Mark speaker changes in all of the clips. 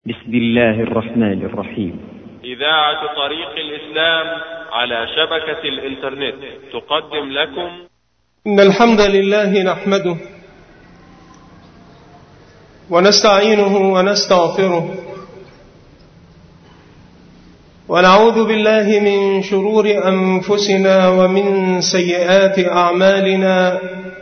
Speaker 1: بسم الله الرحمن الرحيم.
Speaker 2: إذاعة طريق الإسلام على شبكة الإنترنت تقدم لكم
Speaker 3: إن الحمد لله نحمده ونستعينه ونستغفره ونعوذ بالله من شرور أنفسنا ومن سيئات أعمالنا.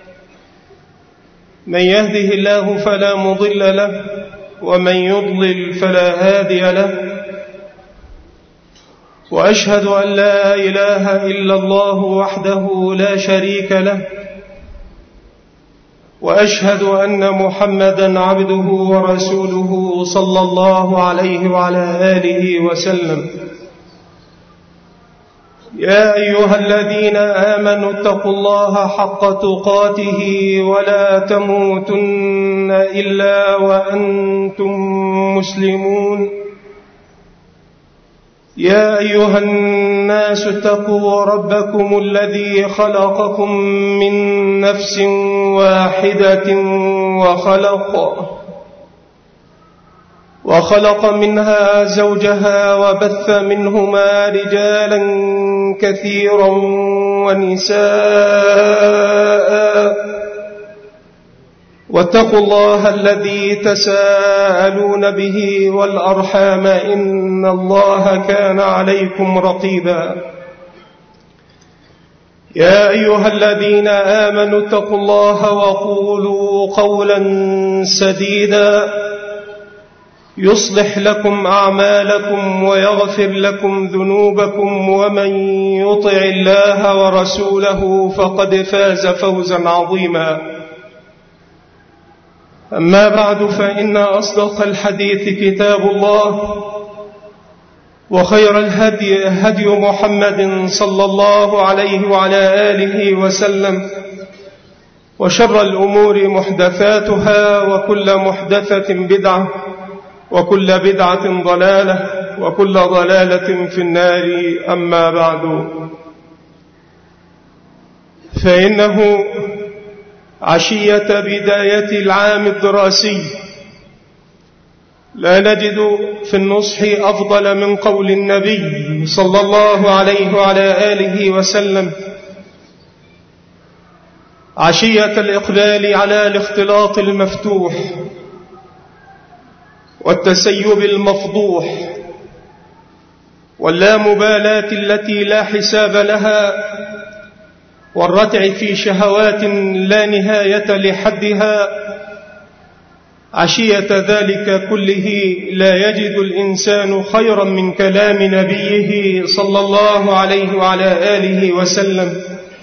Speaker 3: من يهده الله فلا مضل له ومن يضلل فلا هادي له، وأشهد أن لا إله إلا الله وحده لا شريك له، وأشهد أن محمدا عبده ورسوله صلى الله عليه وعلى آله وسلم. يا أيها الذين آمنوا اتقوا الله حق تقاته ولا تموتن إلا وأنتم مسلمون. يا أيها الناس اتقوا ربكم الذي خلقكم من نفس واحدة وخلق منها زوجها وبث منهما رجالا كثيرا ونساء، واتقوا الله الذي تساءلون به والأرحام إن الله كان عليكم رقيبا. يا أيها الذين آمنوا اتقوا الله وقولوا قولا سديدا يصلح لكم أعمالكم ويغفر لكم ذنوبكم، ومن يطع الله ورسوله فقد فاز فوزا عظيما. أما بعد، فإن أصدق الحديث كتاب الله، وخير الهدي هدي محمد صلى الله عليه وعلى آله وسلم، وشر الأمور محدثاتها، وكل محدثة بدعة، وكل بدعة ضلالة، وكل ضلالة في النار. أما بعد، فإنه عشية بداية العام الدراسي لا نجد في النصح أفضل من قول النبي صلى الله عليه وعلى آله وسلم: عشية الإقبال على الاختلاط المفتوح والتسيب المفضوح واللامبالاة التي لا حساب لها، والرتع في شهوات لا نهاية لحدها. عشية ذلك كله لا يجد الإنسان خيرا من كلام نبيه صلى الله عليه وعلى آله وسلم،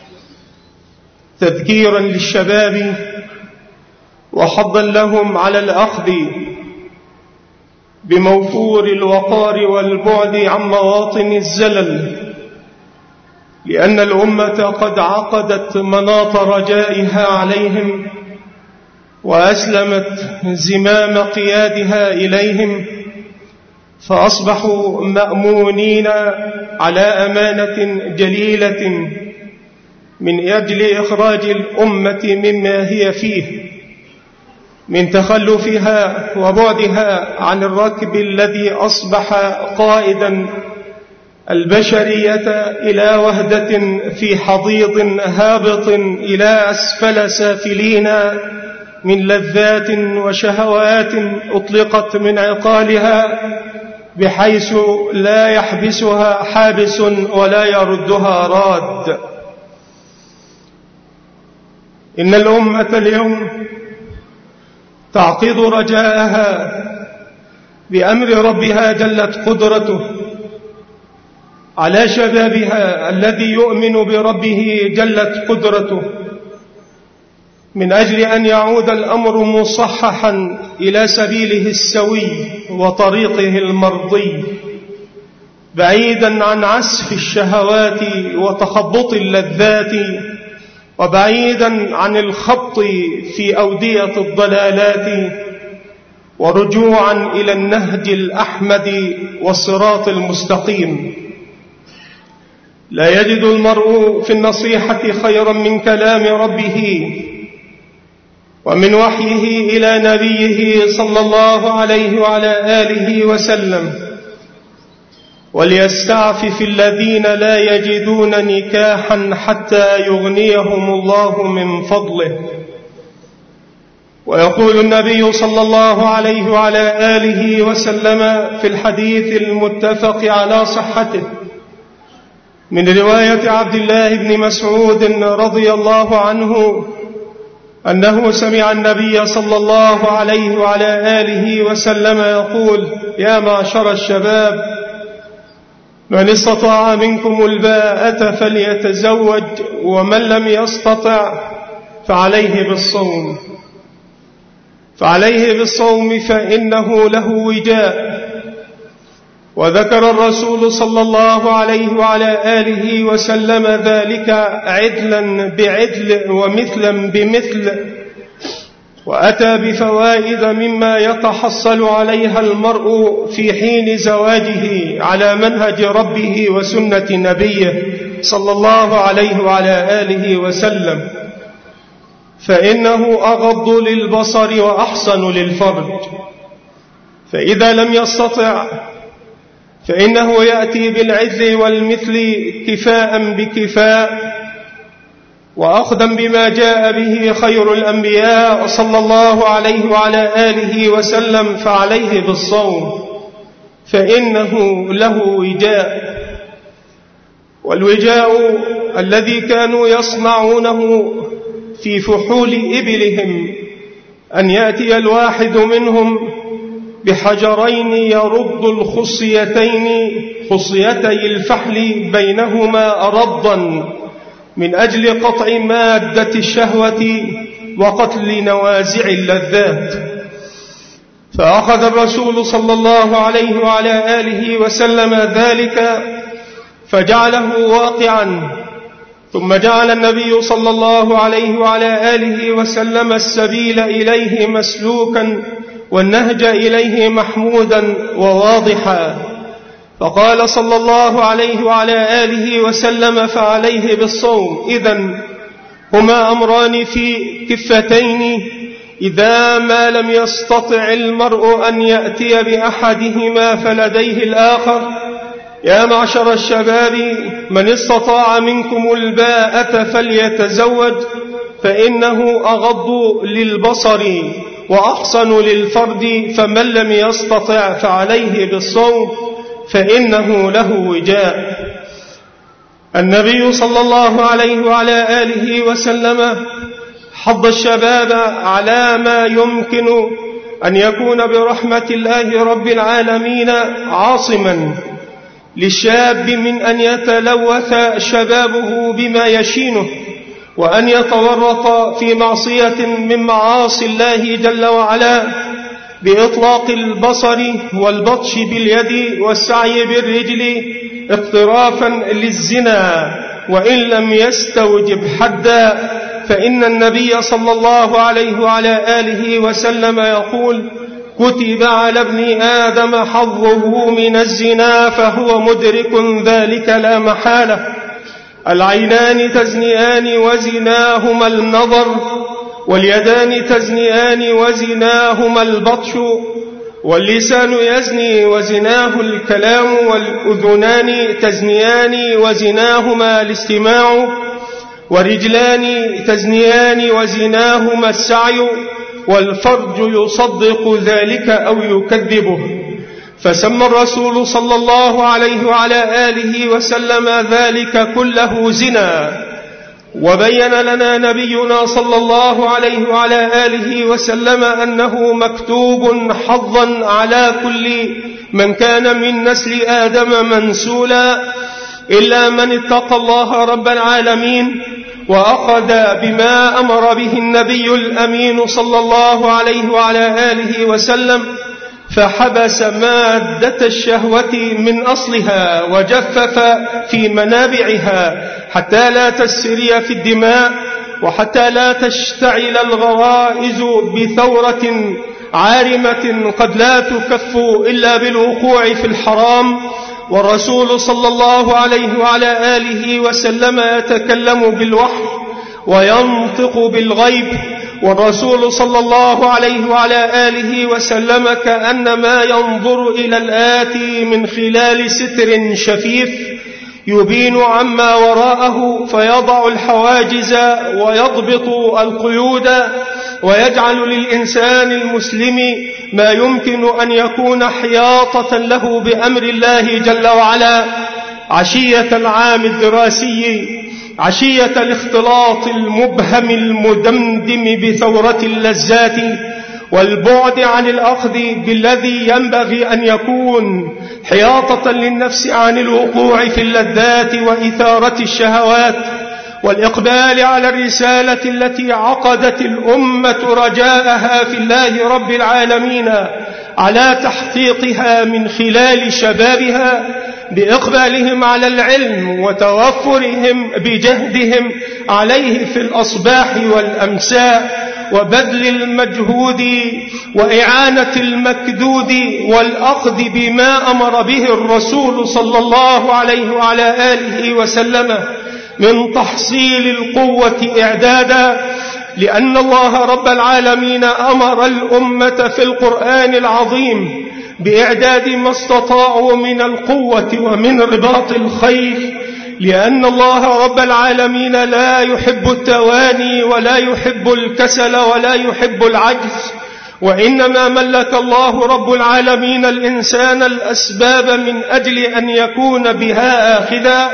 Speaker 3: تذكيرا للشباب وحضا لهم على الأخذ بموفور الوقار والبعد عن مواطن الزلل، لأن الأمة قد عقدت مناط رجائها عليهم وأسلمت زمام قيادها إليهم، فأصبحوا مأمونين على أمانة جليلة من أجل إخراج الأمة مما هي فيه من تخلفها وبعدها عن الركب الذي أصبح قائدا البشرية إلى وهدة في حضيض هابط إلى أسفل سافلين من لذات وشهوات أطلقت من عقالها، بحيث لا يحبسها حابس ولا يردها راد. إن الأمة اليوم تعقد رجاءها بأمر ربها جلت قدرته على شبابها الذي يؤمن بربه جلت قدرته، من أجل أن يعود الأمر مصححا إلى سبيله السوي وطريقه المرضي، بعيدا عن عسف الشهوات وتخبط اللذات، وبعيدا عن الخبط في أودية الضلالات، ورجوعا إلى النهج الأحمد والصراط المستقيم. لا يجد المرء في النصيحة خيرا من كلام ربه، ومن وحيه إلى نبيه صلى الله عليه وعلى آله وسلم: وليستعفف الذين لا يجدون نكاحا حتى يغنيهم الله من فضله. ويقول النبي صلى الله عليه وعلى آله وسلم في الحديث المتفق على صحته من رواية عبد الله بن مسعود رضي الله عنه أنه سمع النبي صلى الله عليه وعلى آله وسلم يقول: يا معشر الشباب، من استطاع منكم الباءة فليتزوج، ومن لم يستطع فعليه بالصوم فإنه له وجاء. وذكر الرسول صلى الله عليه وعلى آله وسلم ذلك عدلا بعدل ومثلا بمثل، وأتى بفوائد مما يتحصل عليها المرء في حين زواجه على منهج ربه وسنة نبيه صلى الله عليه وعلى آله وسلم، فإنه أغض للبصر وأحسن للفرج. فإذا لم يستطع فإنه يأتي بالعدل والمثل كفاء بكفاء، وأخذا بما جاء به خير الأنبياء صلى الله عليه وعلى آله وسلم، فعليه بالصوم فإنه له وجاء. والوجاء الذي كانوا يصنعونه في فحول إبلهم أن يأتي الواحد منهم بحجرين يرد خصيتي الفحل بينهما رضا من أجل قطع مادة الشهوة وقتل نوازع اللذات. فأخذ الرسول صلى الله عليه وعلى آله وسلم ذلك فجعله واقعا، ثم جعل النبي صلى الله عليه وعلى آله وسلم السبيل إليه مسلوكا والنهج إليه محمودا وواضحا. فقال صلى الله عليه وعلى آله وسلم: فعليه بالصوم. إذن هما أمران في كفتين، إذا ما لم يستطع المرء أن يأتي بأحدهما فلديه الآخر. يا معشر الشباب، من استطاع منكم الباءة فليتزوج، فإنه أغض للبصر وأحسن للفرد، فمن لم يستطع فعليه بالصوم فإنه له وجاء. النبي صلى الله عليه وعلى آله وسلم حض الشباب على ما يمكن أن يكون برحمة الله رب العالمين عاصما للشاب من أن يتلوث شبابه بما يشينه، وأن يتورط في معصية من معاصي الله جل وعلا، بإطلاق البصر والبطش باليد والسعي بالرجل اقترافا للزنا، وإن لم يستوجب حدا. فإن النبي صلى الله عليه وعلى آله وسلم يقول: كتب على ابن آدم حظه من الزنا فهو مدرك ذلك لا محالة. العينان تزنيان وزناهما النظر، واليدان تزنيان وزناهما البطش، واللسان يزني وزناه الكلام، والأذنان تزنيان وزناهما الاستماع، والرجلان تزنيان وزناهما السعي، والفرج يصدق ذلك أو يكذبه. فسمى الرسول صلى الله عليه وعلى آله وسلم ذلك كله زنا. وبين لنا نبينا صلى الله عليه وعلى آله وسلم أنه مكتوب حظا على كل من كان من نسل آدم منسولا، إلا من اتقى الله رب العالمين وأخذ بما أمر به النبي الأمين صلى الله عليه وعلى آله وسلم، فحبس مادة الشهوة من أصلها وجفف في منابعها حتى لا تسري في الدماء، وحتى لا تشتعل الغرائز بثورة عارمة قد لا تكف إلا بالوقوع في الحرام. والرسول صلى الله عليه وعلى آله وسلم يتكلم بالوحي وينطق بالغيب، والرسول صلى الله عليه وعلى آله وسلم كأنما ينظر إلى الآتي من خلال ستر شفيف يبين عما وراءه، فيضع الحواجز ويضبط القيود، ويجعل للإنسان المسلم ما يمكن أن يكون حياطة له بأمر الله جل وعلا عشية العام الدراسي، عشية الاختلاط المبهم المدمدم بثورة اللذات والبعد عن الأخذ بالذي ينبغي أن يكون حياطة للنفس عن الوقوع في اللذات وإثارة الشهوات، والإقبال على الرسالة التي عقدت الأمة رجاءها في الله رب العالمين على تحقيقها من خلال شبابها بإقبالهم على العلم وتوفرهم بجهدهم عليه في الأصباح والأمساء، وبذل المجهود وإعانة المكدود والأخذ بما أمر به الرسول صلى الله عليه وعلى آله وسلم من تحصيل القوة إعدادا، لأن الله رب العالمين أمر الأمة في القرآن العظيم بإعداد ما استطاعوا من القوة ومن رباط الخيل، لأن الله رب العالمين لا يحب التواني ولا يحب الكسل ولا يحب العجز، وإنما ملك الله رب العالمين الإنسان الأسباب من أجل أن يكون بها آخذا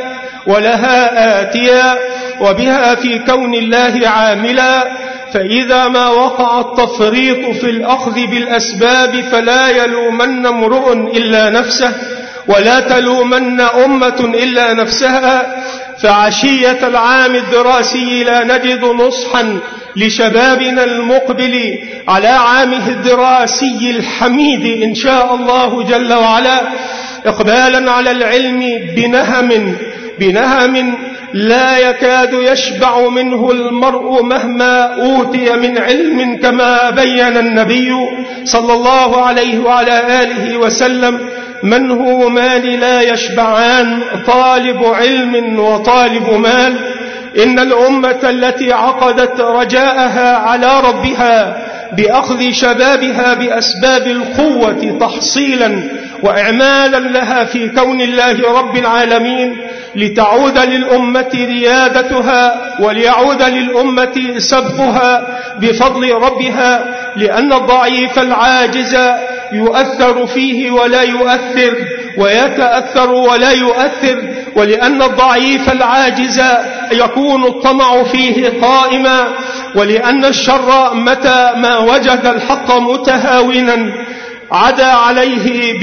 Speaker 3: ولها آتيا وبها في كون الله عاملا. فإذا ما وقع التفريط في الأخذ بالأسباب فلا يلومن امرؤ إلا نفسه ولا تلومن أمة إلا نفسها. فعشية العام الدراسي لا نجد نصحا لشبابنا المقبل على عامه الدراسي الحميد إن شاء الله جل وعلا إقبالا على العلم بنهم لا يكاد يشبع منه المرء مهما أوتي من علم، كما بين النبي صلى الله عليه وعلى آله وسلم: من هو مال لا يشبعان، طالب علم وطالب مال. إن الأمة التي عقدت رجاءها على ربها بأخذ شبابها بأسباب القوة تحصيلا وإعمالا لها في كون الله رب العالمين لتعود للأمة ريادتها وليعود للأمة سبقها بفضل ربها، لأن الضعيف العاجز يؤثر فيه ولا يؤثر ويتأثر ولا يؤثر، ولأن الضعيف العاجز يكون الطمع فيه قائما، ولأن الشر متى ما وجد الحق متهاونا عدا عليه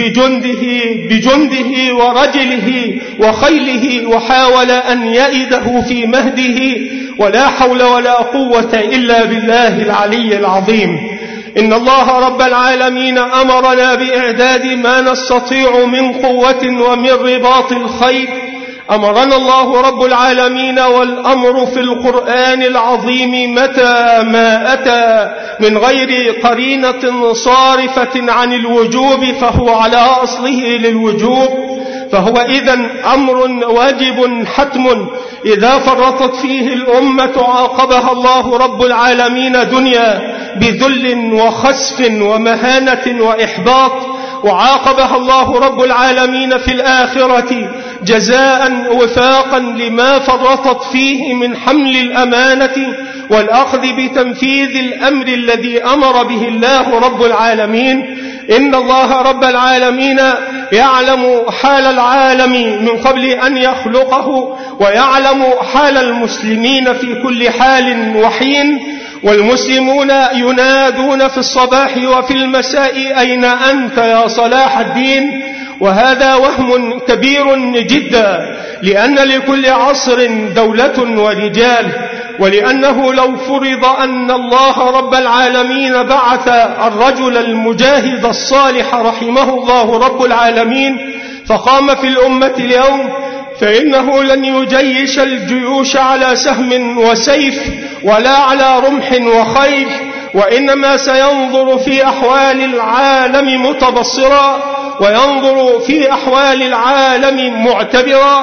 Speaker 3: بجنده ورجله وخيله وحاول أن يئده في مهده، ولا حول ولا قوة إلا بالله العلي العظيم. إن الله رب العالمين أمرنا بإعداد ما نستطيع من قوة ومن رباط الخيل. أمرنا الله رب العالمين، والأمر في القرآن العظيم متى ما أتى من غير قرينة صارفة عن الوجوب فهو على أصله للوجوب، فهو إذن أمر واجب حتم إذا فرطت فيه الأمة عاقبها الله رب العالمين دنيا بذل وخسف ومهانة وإحباط، وعاقبها الله رب العالمين في الآخرة جزاء وفاقا لما فرطت فيه من حمل الأمانة والأخذ بتنفيذ الأمر الذي أمر به الله رب العالمين. إن الله رب العالمين يعلم حال العالم من قبل أن يخلقه، ويعلم حال المسلمين في كل حال وحين، والمسلمون ينادون في الصباح وفي المساء: أين أنت يا صلاح الدين؟ وهذا وهم كبير جدا، لأن لكل عصر دولة ورجال، ولأنه لو فرض أن الله رب العالمين بعث الرجل المجاهد الصالح رحمه الله رب العالمين فقام في الأمة اليوم، فإنه لن يجيش الجيوش على سهم وسيف ولا على رمح وخيل، وإنما سينظر في أحوال العالم متبصرا، وينظر في أحوال العالم معتبرا،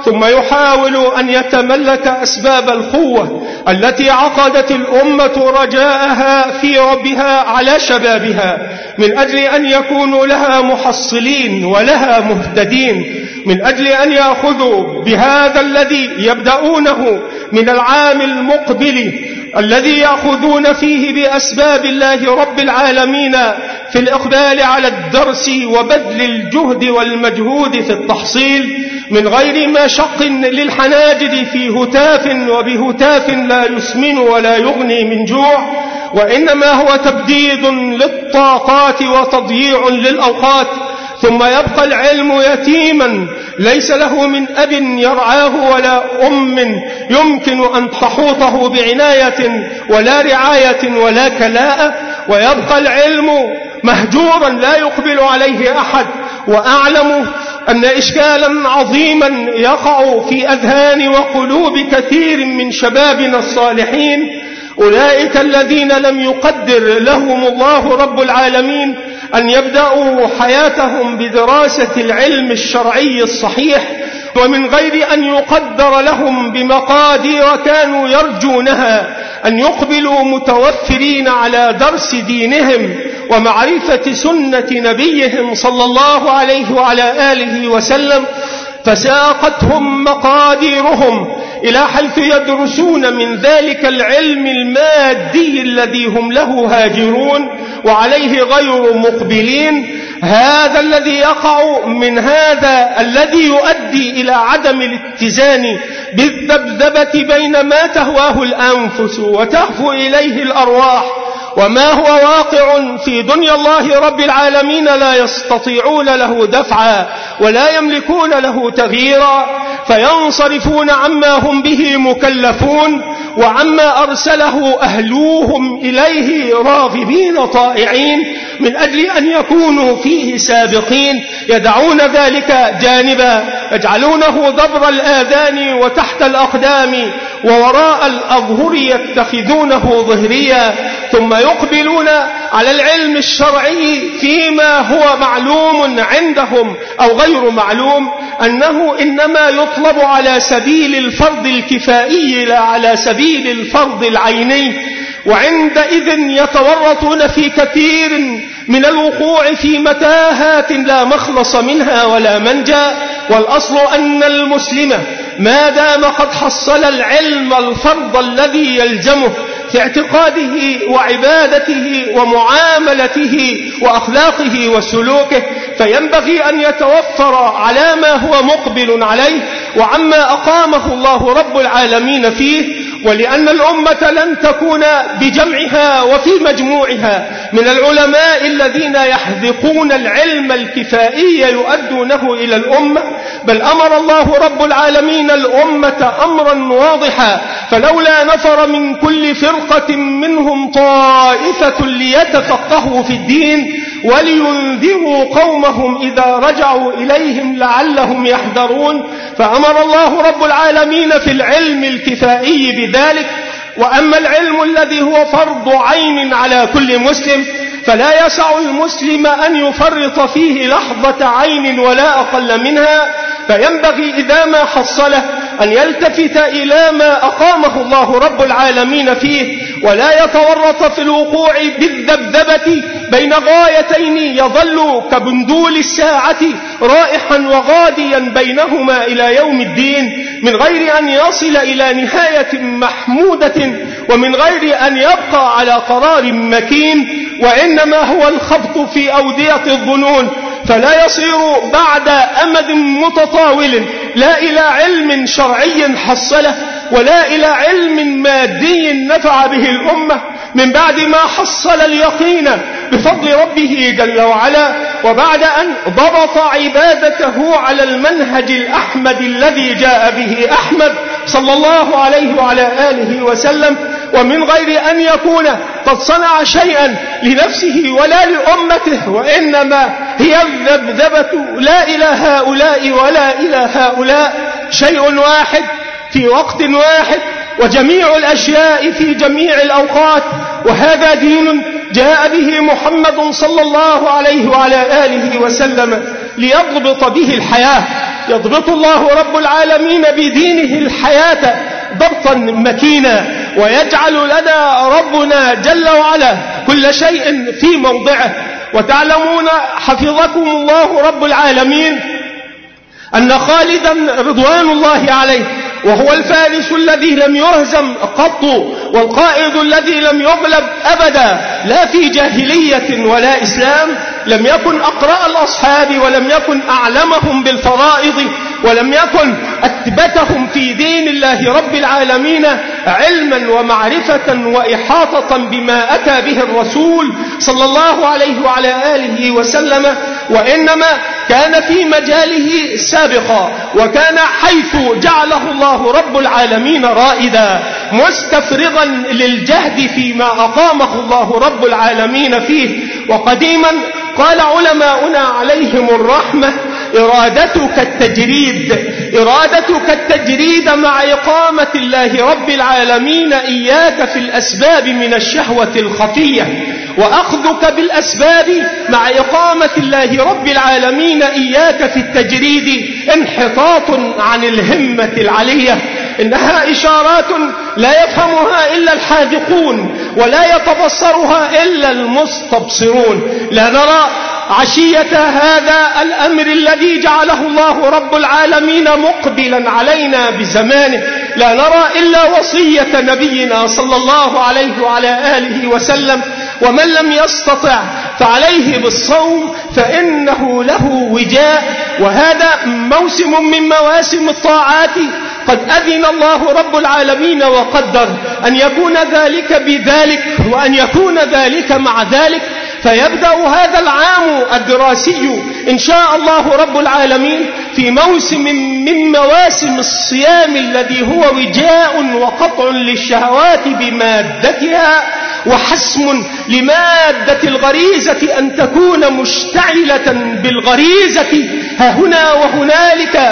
Speaker 3: ثم يحاول أن يتملك أسباب القوة التي عقدت الأمة رجاءها في ربها على شبابها من أجل أن يكونوا لها محصلين ولها مهتدين، من أجل أن يأخذوا بهذا الذي يبدأونه من العام المقبل الذي يأخذون فيه بأسباب الله رب العالمين في الإقبال على الدرس وبذل الجهد والمجهود في التحصيل من غير مشق للحناجر في هتاف وبهتاف لا يسمن ولا يغني من جوع، وإنما هو تبديد للطاقات وتضييع للأوقات. ثم يبقى العلم يتيما ليس له من أب يرعاه ولا أم يمكن أن تحوطه بعناية ولا رعاية ولا كلاءة، ويبقى العلم مهجورا لا يقبل عليه أحد. وأعلم أن إشكالا عظيما يقع في أذهان وقلوب كثير من شبابنا الصالحين، أولئك الذين لم يقدر لهم الله رب العالمين أن يبدأوا حياتهم بدراسة العلم الشرعي الصحيح، ومن غير أن يقدر لهم بمقادير كانوا يرجونها أن يقبلوا متوفرين على درس دينهم ومعرفة سنة نبيهم صلى الله عليه وعلى آله وسلم، فساقتهم مقاديرهم إلى حيث يدرسون من ذلك العلم المادي الذي هم له هاجرون وعليه غير مقبلين. هذا الذي يقع من هذا الذي يؤدي إلى عدم الاتزان بالذبذبة بين ما تهواه الأنفس وتهفو إليه الأرواح وما هو واقع في دنيا الله رب العالمين لا يستطيعون له دفعا ولا يملكون له تغييرا، فينصرفون عما هم به مكلفون وعما أرسله أهلوهم إليه راغبين طائعين من أجل أن يكونوا فيه سابقين، يدعون ذلك جانبا، يجعلونه دبر الآذان وتحت الأقدام ووراء الأظهر يتخذونه ظهريا، ثم يقبلون على العلم الشرعي فيما هو معلوم عندهم أو غير معلوم أنه إنما يطلب على سبيل الفرض الكفائي لا على سبيل الفرض العيني، وعندئذ يتورطون في كثير من الوقوع في متاهات لا مخلص منها ولا منجا. والأصل أن المسلم ما دام قد حصل العلم الفرض الذي يلزمه في اعتقاده وعبادته ومعاملته وأخلاقه وسلوكه، فينبغي أن يتوفر على ما هو مقبل عليه وعما أقامه الله رب العالمين فيه. ولأن الأمة لن تكون بجمعها وفي مجموعها من العلماء الذين يحذقون العلم الكفائي يؤدونه إلى الأمة، بل أمر الله رب العالمين الأمة أمرا واضحا، فلولا نفر من كل فرقة منهم طائفة ليتفقهوا في الدين ولينذروا قومهم إذا رجعوا إليهم لعلهم يحذرون، فأمر الله رب العالمين في العلم الكفائي بذلك. وأما العلم الذي هو فرض عين على كل مسلم فلا يسع المسلم أن يفرط فيه لحظة عين ولا أقل منها، فينبغي إذا ما حصله أن يلتفت إلى ما أقامه الله رب العالمين فيه ولا يتورط في الوقوع بالذبذبة بين غايتين يظل كبندول الساعة رائحا وغاديا بينهما إلى يوم الدين من غير أن يصل إلى نهاية محمودة ومن غير أن يبقى على قرار مكين، وإنما هو الخبط في أودية الظنون، فلا يصير بعد أمد متطاول لا إلى علم شرعي حصله ولا إلى علم مادي نفع به الأمة من بعد ما حصل اليقين بفضل ربه جل وعلا، وبعد أن ضبط عبادته على المنهج الأحمد الذي جاء به أحمد صلى الله عليه وعلى آله وسلم، ومن غير أن يكون قد صنع شيئا لنفسه ولا لأمته، وإنما هي الذبذبة لا إلى هؤلاء ولا إلى هؤلاء، شيء واحد في وقت واحد وجميع الأشياء في جميع الأوقات، وهذا دين جاء به محمد صلى الله عليه وعلى آله وسلم ليضبط به الحياة. يضبط الله رب العالمين بدينه الحياة ضبطا مكينا، ويجعل لنا ربنا جل وعلا كل شيء في موضعه. وتعلمون حفظكم الله رب العالمين أن خالدا رضوان الله عليه، وهو الفارس الذي لم يهزم قط، والقائد الذي لم يغلب أبدا لا في جاهلية ولا إسلام، لم يكن أقرأ الأصحاب، ولم يكن أعلمهم بالفرائض، ولم يكن أثبتهم في دين الله رب العالمين علما ومعرفة وإحاطة بما أتى به الرسول صلى الله عليه وعلى آله وسلم، وإنما كان في مجاله سابقا، وكان حيث جعله الله رب العالمين رائدا، مستفرغا للجهد فيما أقامه الله رب العالمين فيه. وقديما قال علماؤنا عليهم الرحمة: إرادتك التجريد مع إقامة الله رب العالمين إياك في الأسباب من الشهوة الخفية، وأخذك بالأسباب مع إقامة الله رب العالمين إياك في التجريد انحطاط عن الهمة العلية. إنها إشارات لا يفهمها إلا الحاذقون، ولا يتبصرها إلا المستبصرون. لا نرى عشية هذا الأمر الذي جعله الله رب العالمين مقبلا علينا بزمانه، لا نرى إلا وصية نبينا صلى الله عليه وعلى آله وسلم: ومن لم يستطع فعليه بالصوم فإنه له وجاء. وهذا موسم من مواسم الطاعات قد أذن الله رب العالمين وقدر أن يكون ذلك بذلك، وأن يكون ذلك مع ذلك. فيبدأ هذا العام الدراسي إن شاء الله رب العالمين في موسم من مواسم الصيام الذي هو وجاء وقطع للشهوات بمادتها، وحسم لمادة الغريزة أن تكون مشتعلة بالغريزة هنا وهنالك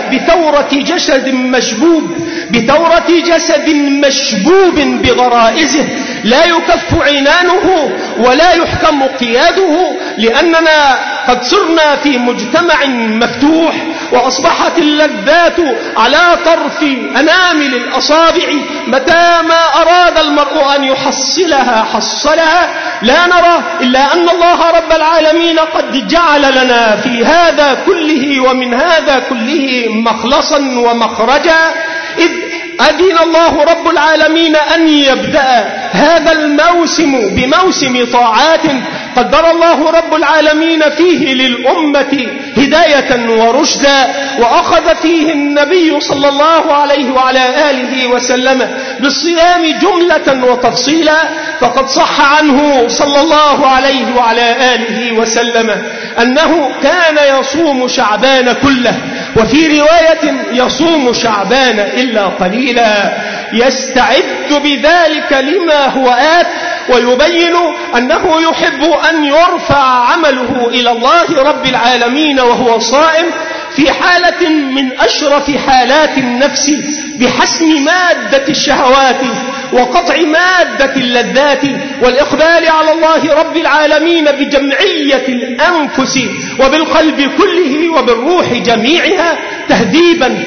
Speaker 3: بثورة جسد مشبوب بغرائزه، لا يكف عنانه ولا يحكم قياده، لأننا قد صرنا في مجتمع مفتوح، وأصبحت اللذات على طرف أنامل الأصابع، متى ما أراد المرء أن يحصلها حصلها. لا نرى إلا أن الله رب العالمين قد جعل لنا في هذا كله ومن هذا كله مخلصا ومخرجا، إذ أذن الله رب العالمين أن يبدأ هذا الموسم بموسم طاعات قدر الله رب العالمين فيه للأمة هداية ورشدا، وأخذ فيه النبي صلى الله عليه وعلى آله وسلم بالصيام جملة وتفصيلا. فقد صح عنه صلى الله عليه وعلى آله وسلم أنه كان يصوم شعبان كله، وفي رواية يصوم شعبان إلا قليلا، يستعد بذلك لما هو آت، ويبين أنه يحب أن يرفع عمله إلى الله رب العالمين وهو صائم في حالة من أشرف حالات النفس، بحسم مادة الشهوات وقطع مادة اللذات، والإقبال على الله رب العالمين بجمعية الأنفس وبالقلب كله وبالروح جميعها، تهذيبا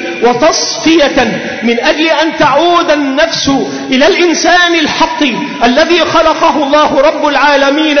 Speaker 3: وتصفية من أجل أن تعود النفس إلى الإنسان الحق الذي خلقه الله رب العالمين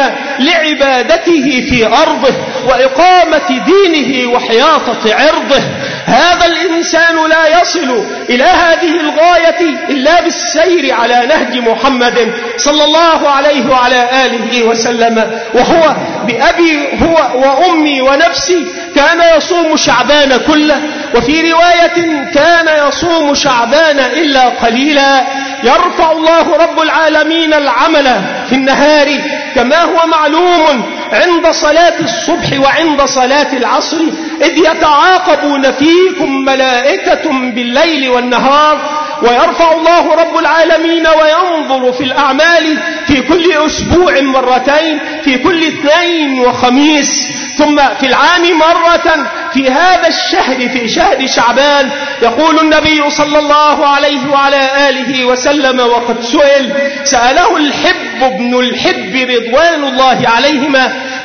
Speaker 3: لعبادته في أرضه وإقامة دينه وحياطة عرضه. هذا الإنسان لا يصل إلى هذه الغاية إلا بالسير على نهج محمد صلى الله عليه وعلى آله وسلم، وهو بأبي هو وأمي ونفسي كان يصوم شعبان كله، وفي رواية كان يصوم شعبان إلا قليلا. يرفع الله رب العالمين العمل في النهار كما هو معلوم عند صلاة الصبح وعند صلاة العصر، إذ يتعاقبون فيكم ملائكة بالليل والنهار. ويرفع الله رب العالمين وينظر في الأعمال في كل أسبوع مرتين، في كل اثنين وخميس، ثم في العام مرة في هذا الشهر، في شهر شعبان. يقول النبي صلى الله عليه وعلى آله وسلم وقد سأله الحب ابن الحب رضوان الله عليهما: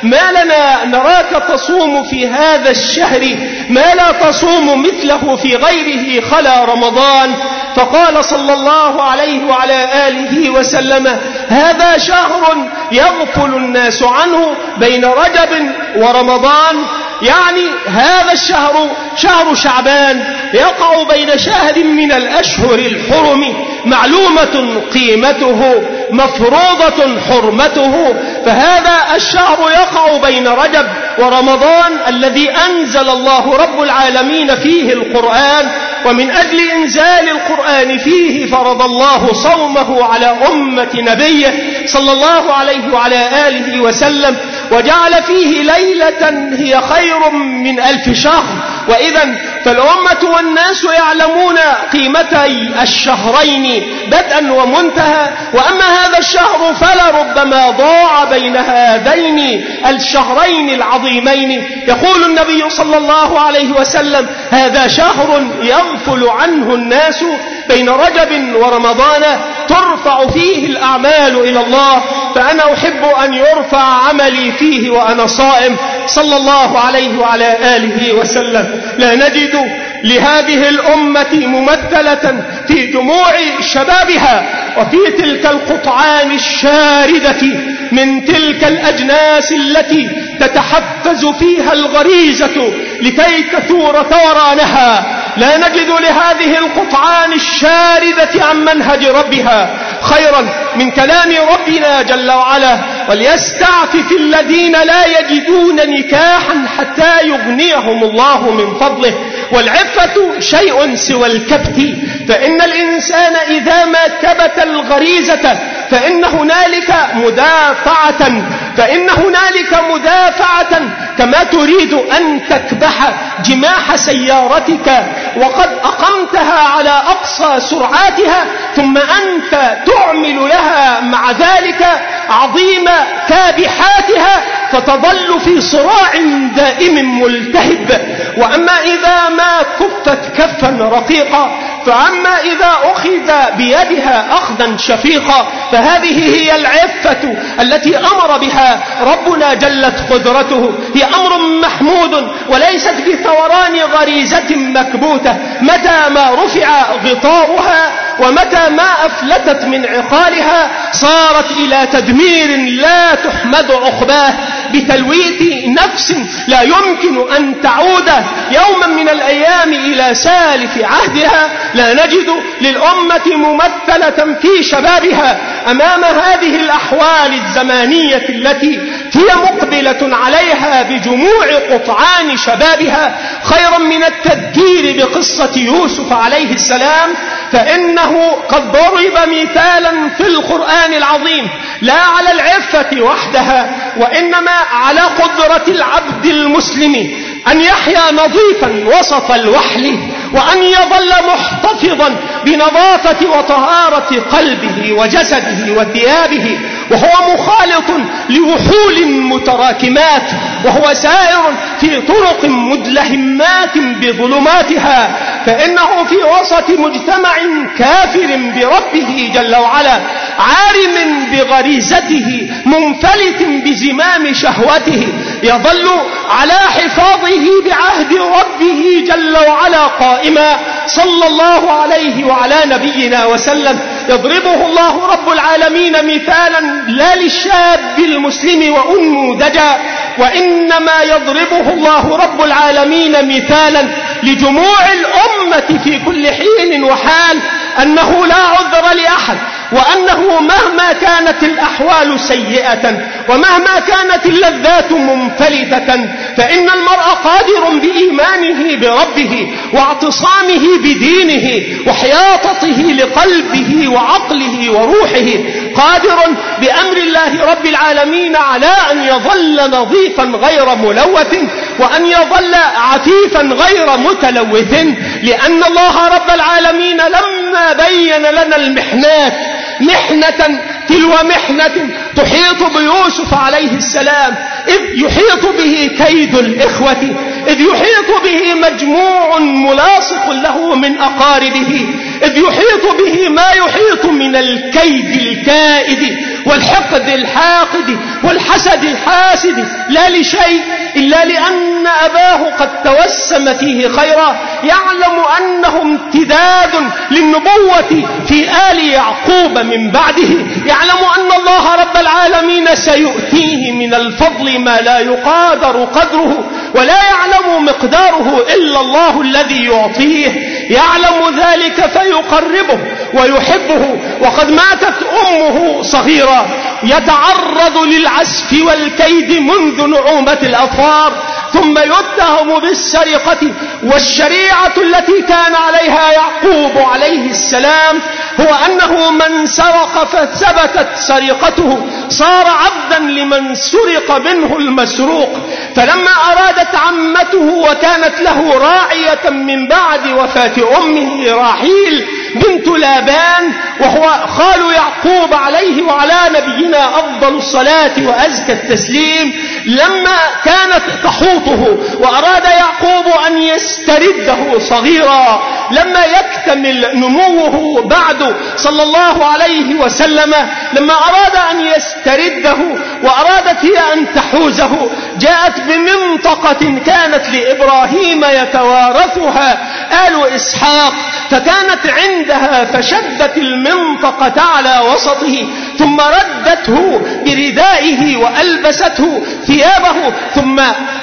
Speaker 3: ما لنا نراك تصوم في هذا الشهر ما لا تصوم مثله في غيره خلا رمضان؟ فقال صلى الله عليه وعلى آله وسلم: هذا شهر يغفل الناس عنه بين رجب ورمضان، يعني هذا الشهر شهر شعبان يقع بين شهر من الأشهر الحرم، معلومة قيمته مفروضة حرمته، فهذا الشهر يقع بين رجب ورمضان الذي أنزل الله رب العالمين فيه القرآن، ومن أجل إنزال القرآن فيه فرض الله صومه على أمة نبيه صلى الله عليه وعلى آله وسلم، وجعل فيه ليلة هي خير من 1000 شهر. وإذا فالأمة والناس يعلمون قيمتي الشهرين بدءا ومنتهى، وأما هذا الشهر فلربما ضاع بين هذين الشهرين العظيمين. يقول النبي صلى الله عليه وسلم: هذا شهر يغفل عنه الناس بين رجب ورمضان ترفع فيه الأعمال إلى الله، فأنا أحب أن يرفع عملي فيه وأنا صائم صلى الله عليه وعلى آله وسلم. لا نجد لهذه الأمة ممثلة في دموع شبابها وفي تلك القطعان الشاردة من تلك الأجناس التي تتحفز فيها الغريزة لكي تثور ثورانها. لا نجد لهذه القطعان الشاردة عن منهج ربها خيرا من كلام ربنا جل وعلا: وليستعفف الذين لا يجدون نكاحا حتى يغنيهم الله من فضله. والعفة شيء سوى الكبت، فإن الإنسان إذا ما كبت الغريزة فإن هنالك مدافعة كما تريد أن تكبح جماح سيارتك وقد أقمتها على أقصى سرعاتها، ثم أنت تعمل لها مع ذلك عظيم كابحاتها فتظل في صراع دائم ملتهب. وأما إذا ما كفت كفا رقيقا، فأما إذا أخذ بيدها أخذا شفيقا، فهذه هي العفة التي أمر بها ربنا جلت قدرته. هي أمر محمود وليست بثوران غريزة مكبوتة متى ما رفع غطاؤها ومتى ما أفلتت من عقالها صارت إلى تدمير لا تحمد عقباه، بتلويث نفس لا يمكن أن تعود يوما من الأيام إلى سالف عهدها. لا نجد للأمة ممثلة في شبابها أمام هذه الأحوال الزمانية التي هي مقبلة عليها بجموع قطعان شبابها خيرا من التذكير بقصة يوسف عليه السلام، فإنه قد ضرب مثالا في القرآن العظيم لا على العفة وحدها، وإنما على قدرة العبد المسلم أن يحيا نظيفا وسط الوحل، وأن يظل محتفظا بنظافة وطهارة قلبه وجسده وثيابه، وهو مخالط لوحول متراكمات، وهو سائر في طرق مدلهمات بظلماتها، فإنه في وسط مجتمع كافر بربه جل وعلا، عارم بغريزته، منفلت بزمام شهوته، يظل على حفاظه بعهد ربه جل وعلا قائما صلى الله عليه وعلى نبينا وسلم. يضربه الله رب العالمين مثالا لا للشاب المسلم وأنموذجا، وإنما يضربه الله رب العالمين مثالا لجموع الأمة في كل حين وحال، أنه لا عذر لأحد، وأنه مهما كانت الأحوال سيئة ومهما كانت اللذات منفلتة فإن المرء قادر بإيمانه بربه واعتصامه بدينه وحياطته لقلبه وعقله وروحه، قادر بأمر الله رب العالمين على أن يظل نظيفا غير ملوث، وأن يظل عفيفا غير متلوث، لأن الله رب العالمين لما بين لنا المحنات محنة تلو محنة تحيط بيوسف عليه السلام، إذ يحيط به كيد الإخوة، إذ يحيط به مجموع ملاصق له من أقاربه، إذ يحيط به ما يحيط من الكيد الكائد والحقد الحاقد والحسد الحاسد، لا لشيء إلا لأن أباه قد توسم فيه خيرا، يعلم أنه امتداد للنبوة في آل يعقوب من بعده، يعلم أن الله رب العالمين سيؤتيه من الفضل ما لا يقادر قدره ولا يعلم مقداره إلا الله الذي يعطيه، يعلم ذلك فيقربه ويحبه. وقد ماتت أمه صغيرا، يتعرض للعسف والكيد منذ نعومة الأطفال، ثم يتهم بالسرقة. والشريعة التي كان عليها يعقوب عليه السلام هو أنه من سرق فثبتت سرقته صار عبدا لمن سرق منه المسروق. فلما أرادت عمته وكانت له راعية من بعد وفاة أمه راحيل بنت لابان وهو خال يعقوب عليه وعلى نبينا أفضل الصلاة وأزكى التسليم، لما كانت تحوطه وأراد يعقوب أن يسترده صغيرا لما يكتمل نموه بعد صلى الله عليه وسلم، لما أراد أن يسترده وأرادت هي أن تحوزه، جاءت بمنطقة كانت لإبراهيم يتوارثها آل إسحاق، فكانت عندها فشدت المنطقة على وسطه، ثم ردته بردائه وألبسته ثيابه، ثم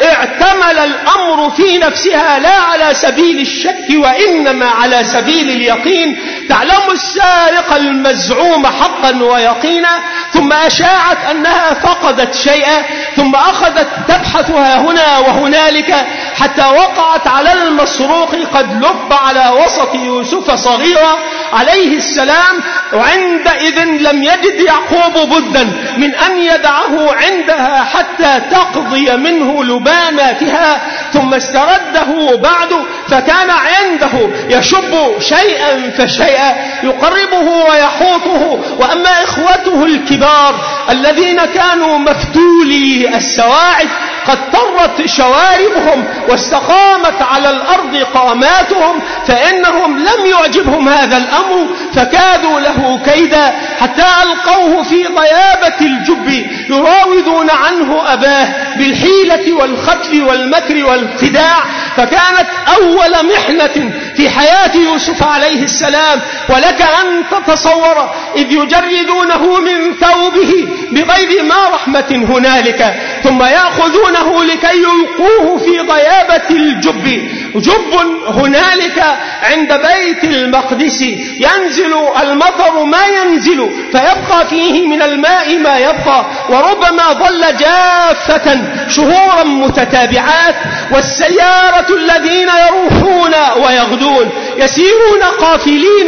Speaker 3: اعتمل الأمر في نفسها لا على سبيل الشك وإنما على سبيل اليقين، تعلم السارق المزعوم حقا ويقينا، ثم أشاعت أنها فقدت شيئا، ثم أخذت تبحثها هنا وهنالك حتى وقعت على المسروق قد لب على وسط يوسف صغيرا عليه السلام، وعندئذ لم يجد يعقوب بدا من أن يدعه عندها حتى تقضي منه لباناتها، ثم استرده بعد فكان عنده يشب شيئا فشيئا يقربه ويحوطه. وأما إخوته الكبار الذين كانوا مفتولي السواعد قد طرت شواربهم واستقامت على الأرض قاماتهم، فإنهم لم يعجبهم هذا الأمر فكادوا له كيدا حتى ألقوه في غيابة الجب يراودون عنه أباه بالحيلة والختل والمكر والخداع. فكانت أول محنة في حياة يوسف عليه السلام، ولك أن تتصور إذ يجردونه من ثوبه بغير ما رحمة هنالك، ثم يأخذونه لكي يلقوه في غيابة الجب، جب هنالك عند بيت المقدس ينزل المطر ما ينزل فيبقى فيه من الماء ما يبقى، وربما ظل جافة شهورا متتابعات، والسيارة الذين يروحون ويغدون يسيرون قافلين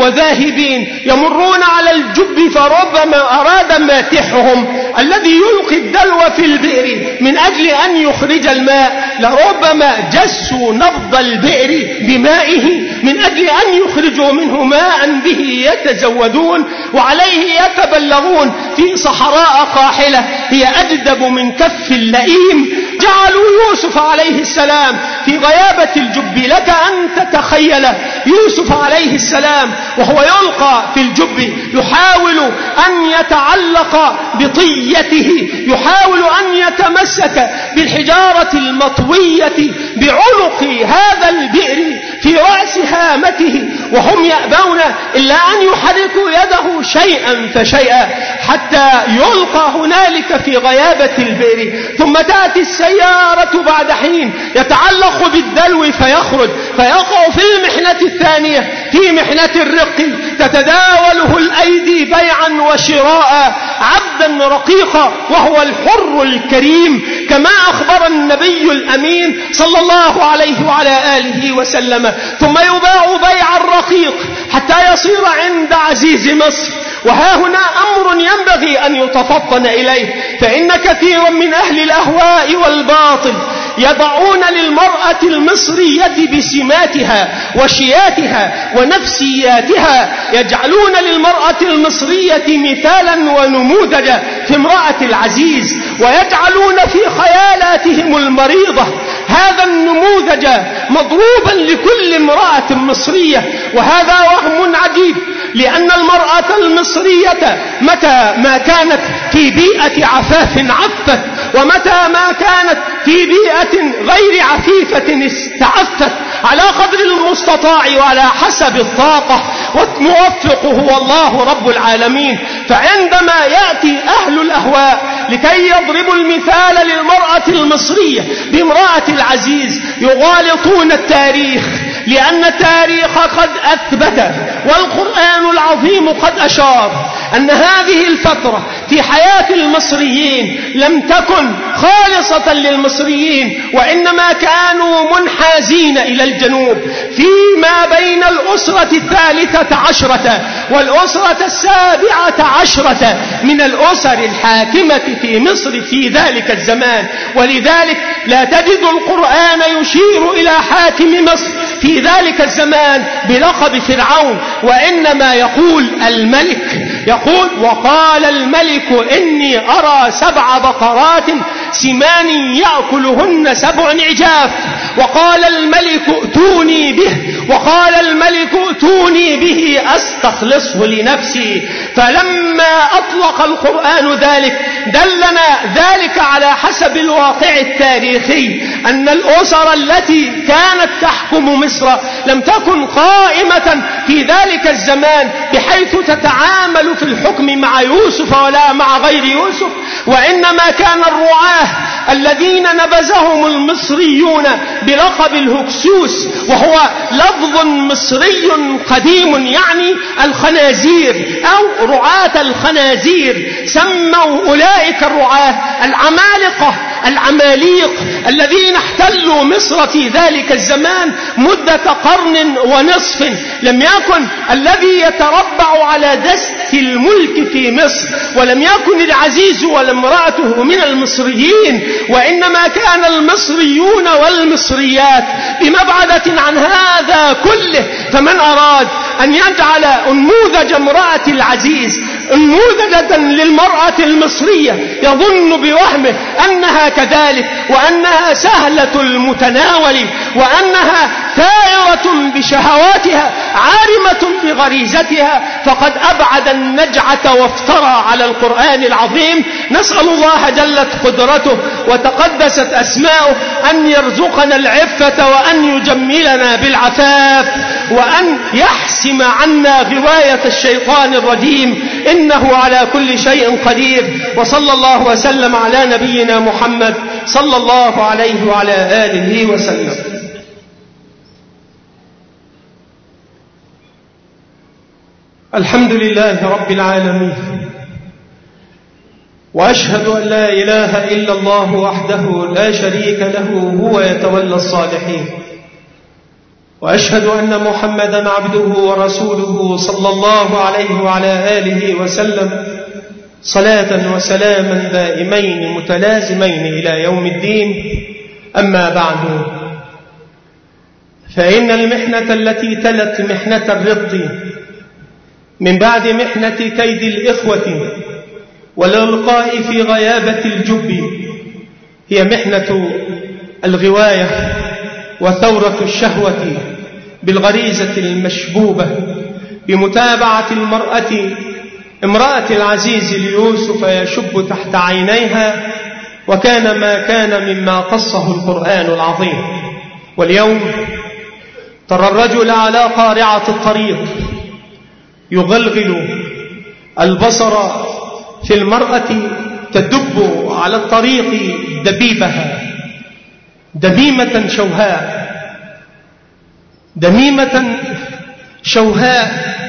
Speaker 3: وذاهبين يمرون على الجب، فربما أراد ماتحهم الذي يلقي الدلو في البئر من أجل أن يخرج الماء لربما جسوا نبض البئر بمائه من أجل أن يخرجوا منه ماء به يتزودون وعليه يتبلغون في صحراء قاحلة هي أجدب من كف اللئيم. جعلوا يوسف عليه السلام في غيابة الجب. لك أن تتخيل يوسف عليه السلام وهو يلقى في الجب يحاول أن يتعلق بطيته، يحاول أن يتمسك بالحجارة المطوية بعلق هذا البئر في رأس هامته، وهم يأبون إلا أن يحركوا يده شيئا فشيئا حتى يلقى هنالك في غيابة البئر. ثم تأتي السيارة بعد حين يتعلق بالدلو فيخرج فيقع في المحنة الثانية في محنة الرق، تتداوله الأيدي بيعا وشراء، عبدا رقيقا وهو الحر الكريم كما أخبر النبي الأمين صلى الله عليه وعلى آله وسلم، ثم يباع بيع الرقيق حتى يصير عند عزيز مصر. وها هنا أمر ينبغي أن يتفطن إليه، فإن كثيرا من أهل الأهواء والباطل يضعون للمرأة المصرية بسماتها وشياتها ونفسياتها، يجعلون للمرأة المصرية مثالا ونموذجا في امرأة العزيز، ويجعلون في خيالاتهم المريضة هذا النموذج مضروبا لكل امرأة مصرية. وهذا وهم عجيب، لأن المرأة المصرية متى ما كانت في بيئة عفاف عفت، ومتى ما كانت في بيئة غير عفيفة استعفت على قدر المستطاع وعلى حسب الطاقة، والموفق هو الله رب العالمين. فعندما يأتي أهل الأهواء لكي يضربوا المثال للمرأة المصرية بامرأة العزيز يغالطون التاريخ، لأن التاريخ قد أثبت والقرآن العظيم قد أشار أن هذه الفترة في حياة المصريين لم تكن خالصة للمصريين، وإنما كانوا منحازين إلى الجنوب فيما بين الأسرة 13 والأسرة 17 من الأسر الحاكمة في مصر في ذلك الزمان. ولذلك لا تجد القرآن يشير إلى حاكم مصر في ذلك الزمان بلقب فرعون، وإنما يقول الملك، يقول وقال الملك إني أرى 7 بقرات سمان يأكلهن 7 عجاف، وقال الملك ائتوني به، وقال الملك ائتوني به أستخلصه لنفسي. فلما أطلق القرآن ذلك دلنا ذلك على حسب الواقع التاريخي أن الأسر التي كانت تحكم مصر لم تكن قائمة في ذلك الزمان بحيث تتعامل في الحكم مع يوسف ولا مع غير يوسف، وإنما كان الرعاة الذين نبذهم المصريون بلقب الهكسوس، وهو لفظ مصري قديم يعني الخنازير أو رعاة الخنازير. سموا أولئك الرعاة العمالقة العماليق الذين احتلوا مصر في ذلك الزمان مدة قرن ونصف. لم يكن الذي يتربع على دست الملك في مصر، ولم يكن العزيز ولا امرأته من المصريين، وإنما كان المصريون والمصريات بمبعدة عن هذا كله. فمن أراد أن يجعل نموذج امرأة العزيز نموذجا للمرأة المصرية يظن بوهمه أنها كذلك، وأنها سهلة المتناول، وأنها ثائرة بشهواتها عارمة بغريزتها، فقد أبعد النجعة وافترى على القرآن العظيم. نسأل الله جلت قدرته وتقدست أسماؤه أن يرزقنا العفة، وأن يجملنا بالعفاف، وأن يحسم عنا غواية الشيطان الرجيم، إنه على كل شيء قدير. وصلى الله وسلم على نبينا محمد صلى الله عليه وعلى آله وسلم. الحمد لله رب العالمين، وأشهد أن لا إله إلا الله وحده لا شريك له هو يتولى الصالحين، وأشهد أن محمدا عبده ورسوله صلى الله عليه وعلى آله وسلم صلاة وسلاما دائمين متلازمين إلى يوم الدين. أما بعد، فإن المحنة التي تلت محنة الرق من بعد محنة كيد الإخوة والإلقاء في غيابة الجب هي محنة الغواية وثورة الشهوة بالغريزة المشبوبة بمتابعة امرأة العزيز ليوسف يشب تحت عينيها، وكان ما كان مما قصه القرآن العظيم. واليوم ترى الرجل على قارعة الطريق يغلغل البصر في المرأة تدب على الطريق دبيبها، دميمة شوهاء، دميمة شوهاء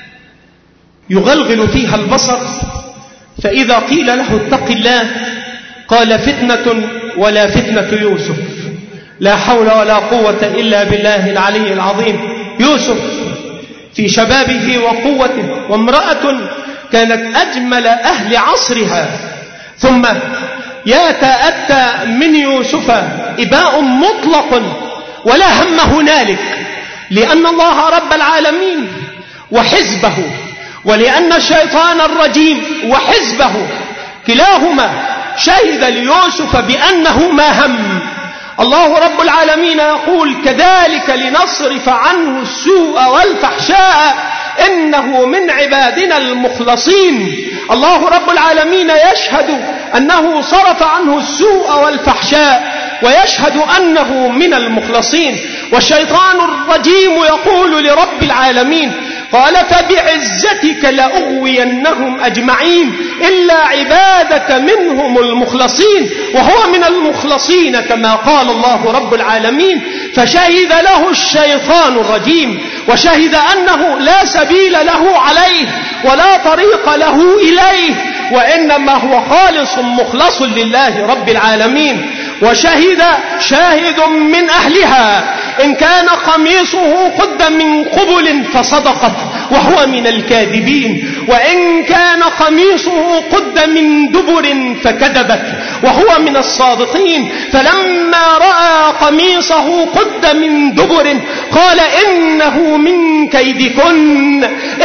Speaker 3: يغلغل فيها البصر. فإذا قيل له اتق الله قال فتنة ولا فتنة يوسف، لا حول ولا قوة إلا بالله العلي العظيم. يوسف في شبابه وقوته، وامرأة كانت أجمل أهل عصرها، ثم يتأتى من يوسف إباء مطلق ولا هم هنالك، لأن الله رب العالمين وحزبه، ولأن الشيطان الرجيم وحزبه كلاهما شهد ليوسف بأنه ما هم. الله رب العالمين يقول: كذلك لنصرف عنه السوء والفحشاء إنه من عبادنا المخلصين. الله رب العالمين يشهد أنه صرف عنه السوء والفحشاء، ويشهد أنه من المخلصين. والشيطان الرجيم يقول لرب العالمين: قال: فبعزتك لأغوينهم أجمعين إلا عبادك منهم المخلصين. وهو من المخلصين كما قال الله رب العالمين. فشهد له الشيطان الرجيم، وشهد أنه لا سبيل له عليه ولا طريق له إليه، وإنما هو خالص مخلص لله رب العالمين. وشهد شاهد من أهلها: إن كان قميصه قد من قبل فصدقت وهو من الكاذبين، وإن كان قميصه قد من دبر فكذبت وهو من الصادقين. فلما رأى قميصه قد من دبر قال: إنه من كيدكن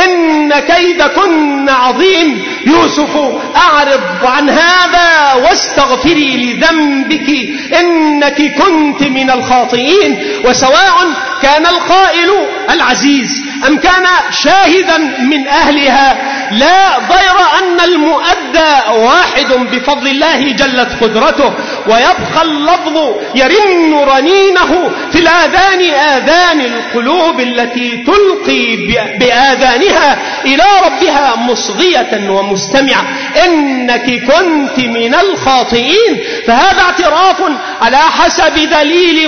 Speaker 3: إن كيدكن عظيم. يوسف أعرض عن هذا واستغفري لذنبك إنك كنت من الخاطئين. وسواء كان القائل العزيز أم كان شاهدا من أهلها، لا ضير أن المؤدى واحد بفضل الله جلت قدرته، ويبقى اللفظ يرن رنينه في الآذان، آذان القلوب التي تلقي بآذانها إلى ربها مصغية ومستمعة: إنك كنت من الخاطئين. فهذا اعتراف على حسب دليل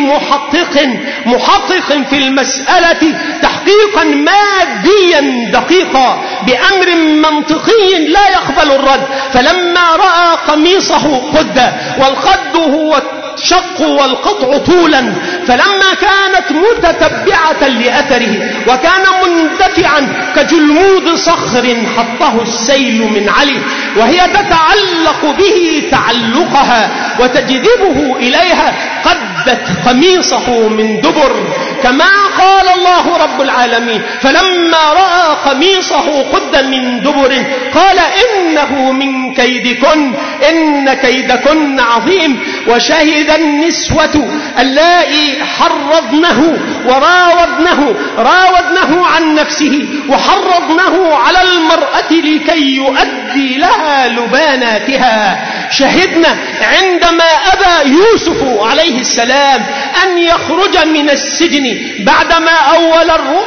Speaker 3: محقق في المسألة تحقيقا ماديا دقيقا بأمر منطقي لا يقبل الرد. فلما رأى قميصه قد، والقد هو الشق والقطع طولا، فلما كانت متتبعة لأثره وكان مندفعا كجلمود صخر حطه السيل من علي، وهي تتعلق به تعلقها وتجذبه إليها، قدت قميصه من دبر كما قال الله رب العالمين: فلما رأى قميصه قد من دبر قال: إنه من كيدكن إن كيدكن عظيم. وشهد النسوة اللائي حرضنه راودنه عن نفسه وحرضنه على المرأة لكي يؤدي لها لباناتها. شهدنا عندما أبى يوسف عليه السلام أن يخرج من السجن بعدما أول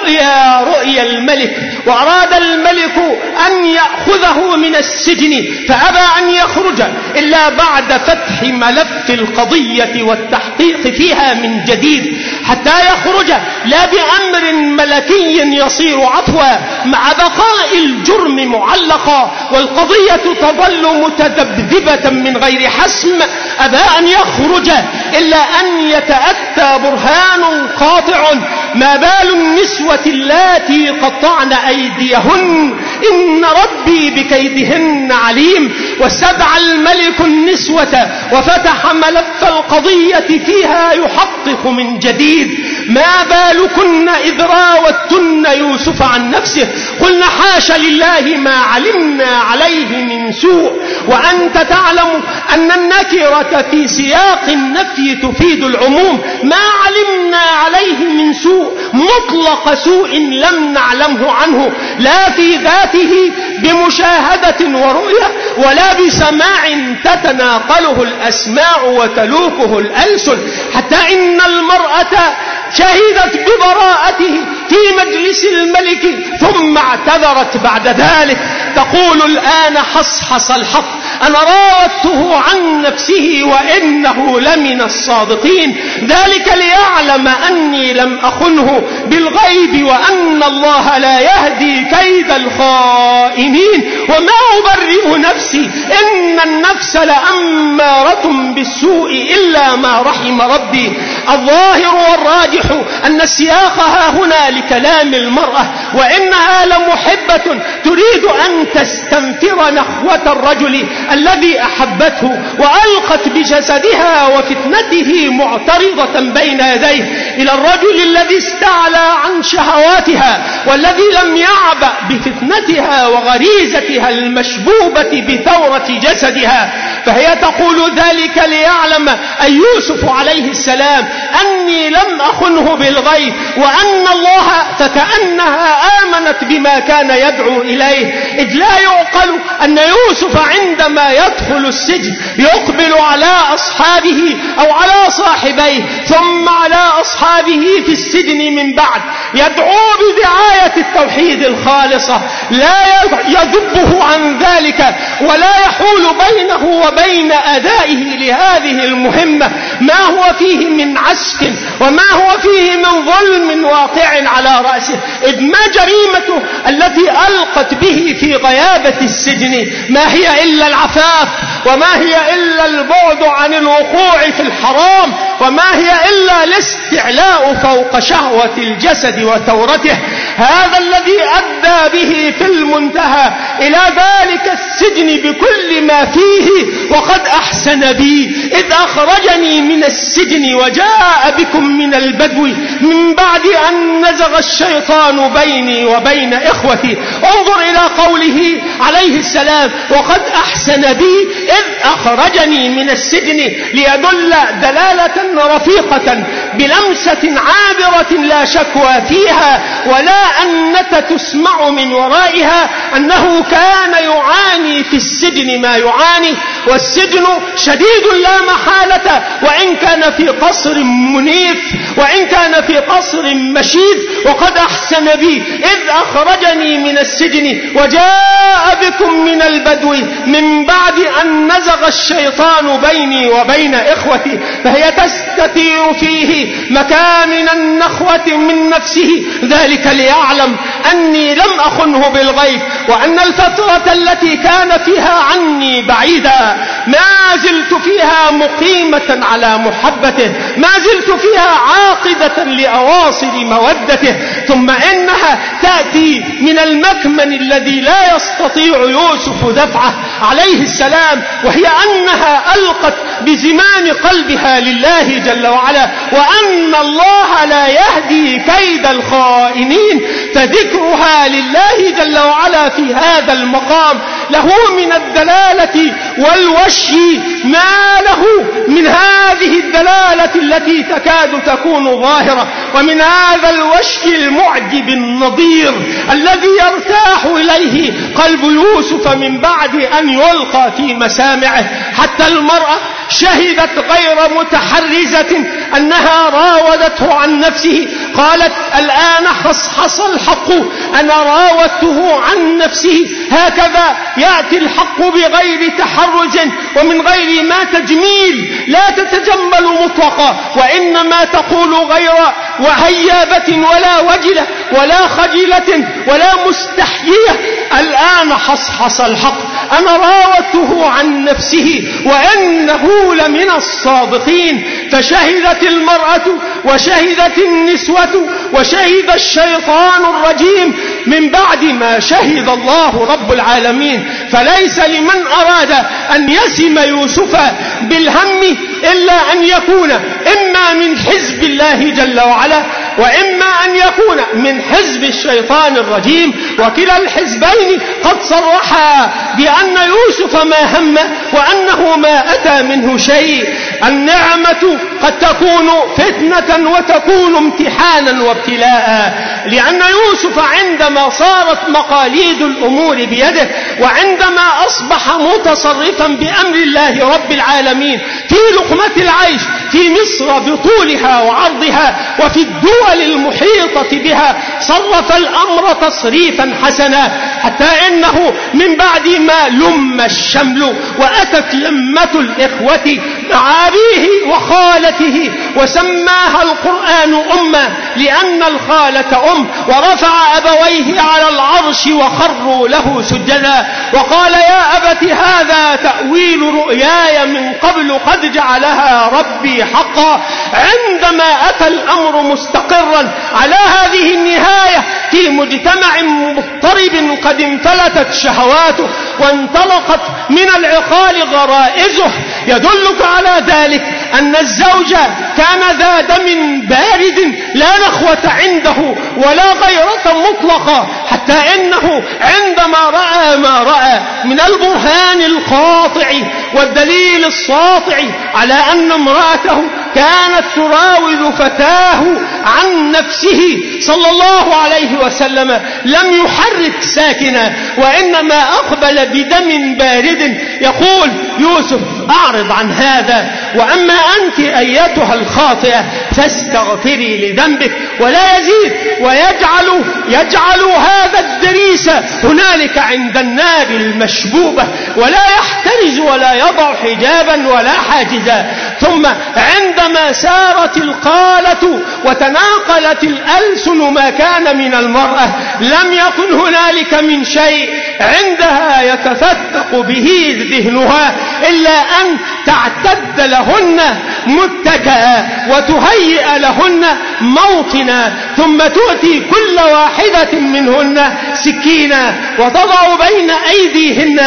Speaker 3: رؤيا الملك، وأراد الملك أن يأخذه من السجن، فأبى أن يخرج إلا بعد فتح ملف القضية والتحقيق فيها من جديد، حتى يخرج لا بأمر ملكي يصير عفوا مع بقاء الجرم معلقا والقضية تظل متذبذبة من غير حسم. أبى أن يخرج إلا أن يتأتى برهان قاطع ما بال النسوة اللاتي قطعن أيديهن إن ربي بكيدهن عليم. واستدعى الملك النسوة وفتح ملف القضية فيها يحقق من جديد: ما بالكن إذ راوتن يوسف عن نفسه قلنا حاش لله ما علمنا عليه من سوء. وأنت تعلم أن النكرة في سياق النفي تفيد العموم. ما علمنا عليه من سوء مطلق سوء لم نعلمه عنه، لا في ذاته بمشاهدة ورؤية ولا بسماع تتناقله الأسماع وتلوكه الألسن، حتى إن المرأة شهدت ببراءته في مجلس الملك ثم اعتذرت بعد ذلك تقول: الآن حصحص الحق، أنا راودته عن نفسه وإنه لمن الصادقين. ذلك ليعلم أني لم أخنه بالغيب وأن الله لا يهدي كيد الخائنين وما أبرئ نفسي إن النفس لأمارة بالسوء إلا ما رحم ربي. الظاهر والراجح أن السياق ها هنا لكلام المرأة، وإنها لمحبة تريد أن تستنفر نخوة الرجل الذي أحبته وألقت بجسدها وفتنته معترضة بين يديه إلى الرجل الذي استعلى عن شهواتها والذي لم يعبأ بفتنتها وغريزتها المشبوبة بثورة جسدها. فهي تقول ذلك ليعلم أي يوسف عليه السلام أني لم أخنه بالغيب وأن الله فكأنها آمنت بما كان يدعو إليه، إذ لا يعقل أن يوسف عندما يدخل السجن يقبل على أصحابه أو على صاحبيه ثم على أصحابه في السجن من بعد يدعو بدعاية التوحيد الخالصة، لا يذبه عن ذلك ولا يحول بينه وبين أدائه لهذه المهمة ما هو فيه من عسف وما هو فيه من ظلم واقع على رأسه، إذ ما جريمته التي ألقت به في غيابة السجن ما هي إلا العفاف، وما هي إلا البعد عن الوقوع في الحرام، وما هي إلا الاستعلاء فوق شهوة الجسد وثورته. هذا الذي أدى به في المنتهى إلى ذلك السجن بكل ما فيه. وقد أحسن بي إذ أخرجني من السجن وجاء بكم من البدو من بعد أن نزغ الشيطان بيني وبين إخوتي. انظر إلى قوله عليه السلام وقد أحسن بي إذ أخرجني من السجن، ليدل دلالة رفيقة بلمسة عابرة لا شكوى فيها ولا أنة تسمع من ورائها أنه كان يعاني في السجن ما يعاني، والسجن شديد لا محالة، وإن كان في قصر منيف وإن كان في قصر مشيد. وقد أحسن بي إذ أخرجني من السجن وجاء بكم من البدو من بعد أن نزغ الشيطان بيني وبين إخوتي. فهي تستثير فيه مكامن النخوة من نفسه، ذلك ليعلم أني لم أخنه بالغيب وأن الفترة التي كان فيها عني بعيدا ما زلت فيها مقيمة على محبته، ما زلت فيها عاقدة لأواصر مودته. ثم إنها تأتي من المكمن الذي لا يستطيع يوسف دفعه عليه السلام، وهي أنها ألقت بزمام قلبها لله جل وعلا، وأن الله لا يهدي كيد الخائنين. فذكرها لله جل وعلا في هذا المقام له من الدلالة والوشي ما له من هذه الدلالة التي تكاد تكون ظاهرة، ومن هذا الوشي المعجب النظير الذي يرتاح إليه قلب يوسف من بعد أن يلقى في مسامعه. حتى المرأة شهدت غير متحرزة أنها راودته عن نفسه، قالت الآن حصحص الحق أنا راودته عن نفسه. هكذا يأتي الحق بغير تحرز ومن غير ما تجميل، لا تتجمل مطلقا وإنما تقول غير وهيابة ولا وجلة ولا خجلة ولا مستحيية. الآن حصحص الحق أنا راودته عن نفسه وإنه لمن الصادقين. فشهدت المرأة وشهدت النسوة وشهد الشيطان الرجيم من بعد ما شهد الله رب العالمين. فليس لمن أراد أن يسم يوسف بالهم إلا أن يكون إما من حزب الله جل وعلا وإما أن يكون من حزب الشيطان الرجيم، وكلا الحزبين قد صرحا بأن يوسف ما هم وأنه ما أتى منه شيء. النعمة قد تكون فتنة وتكون امتحانا وابتلاء، لأن يوسف عندما صارت مقاليد الأمور بيده وعندما أصبح متصرفا بأمر الله رب العالمين في لقمة العيش في مصر بطولها وعرضها وفي الدول المحيطة بها، صرف الأمر تصريفا حسنا، حتى إنه من بعد ما لم الشمل وأتت لمة الإخوة مع أبيه وخالته وسماها القرآن أمة لأن الخالة أم، ورفع أبويه على العرش وخروا له سجدا وقال يا أبت هذا تأويل رؤياي من قبل قد جعلها ربي حقا. عندما أتى الأمر مستقرا على هذه النهاية في في مجتمع مضطرب قد انفلتت شهواته وانطلقت من العقال غرائزه. يدلك على ذلك أن الزوج كان ذا دم بارد لا نخوة عنده ولا غيرة مطلقة، حتى إنه عندما رأى ما رأى من البرهان القاطع والدليل الساطع على أن امرأته كانت تراود فتاه عن نفسه صلى الله عليه وسلم لم يحرك ساكنا، وإنما أقبل بدم بارد يقول: يوسف أعرض عن هذا، وأما أنت أيتها الخاطئة فاستغفري لذنبك. ولا يزيد ويجعل هذا الدريس هنالك عند النار المشبوبة، ولا يحترز ولا يضع حجابا ولا حاجزا. ثم عندما سارت القالة وتناقلت الألسن ما كان من المرأة لم يكن هنالك من شيء عندها يتفتق به ذهنها إلا أن تعتد لهن متكئا وتهيئ لهن موطنا، ثم تؤتي كل واحدة منهن سكينا وتضع بين أيديهن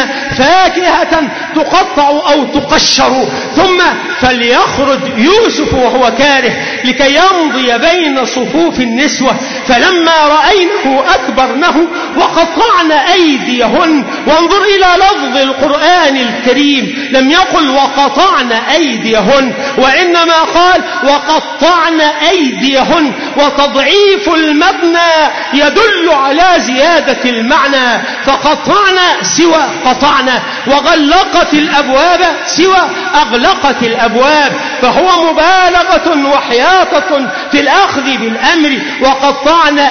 Speaker 3: فاكهة تقطع أو تقشر، ثم فليخرج يوسف وهو كاره لكي يمضي بين صفوف النسوة، فلما رأينه أكبرنه وقطعن أيديهن. وانظر إلى لفظ القرآن الكريم، لم يقل وقطعن أيديهن، وإنما قال وقطعن أيديهن، وتضعيف المبنى يدل على زيادة المعنى، فقطعن سوى قطعن، وغلقت الأبواب سوى أغلقت الأبواب، فهو مبالغة وحياطة في الأخذ بالأمر. وقطعن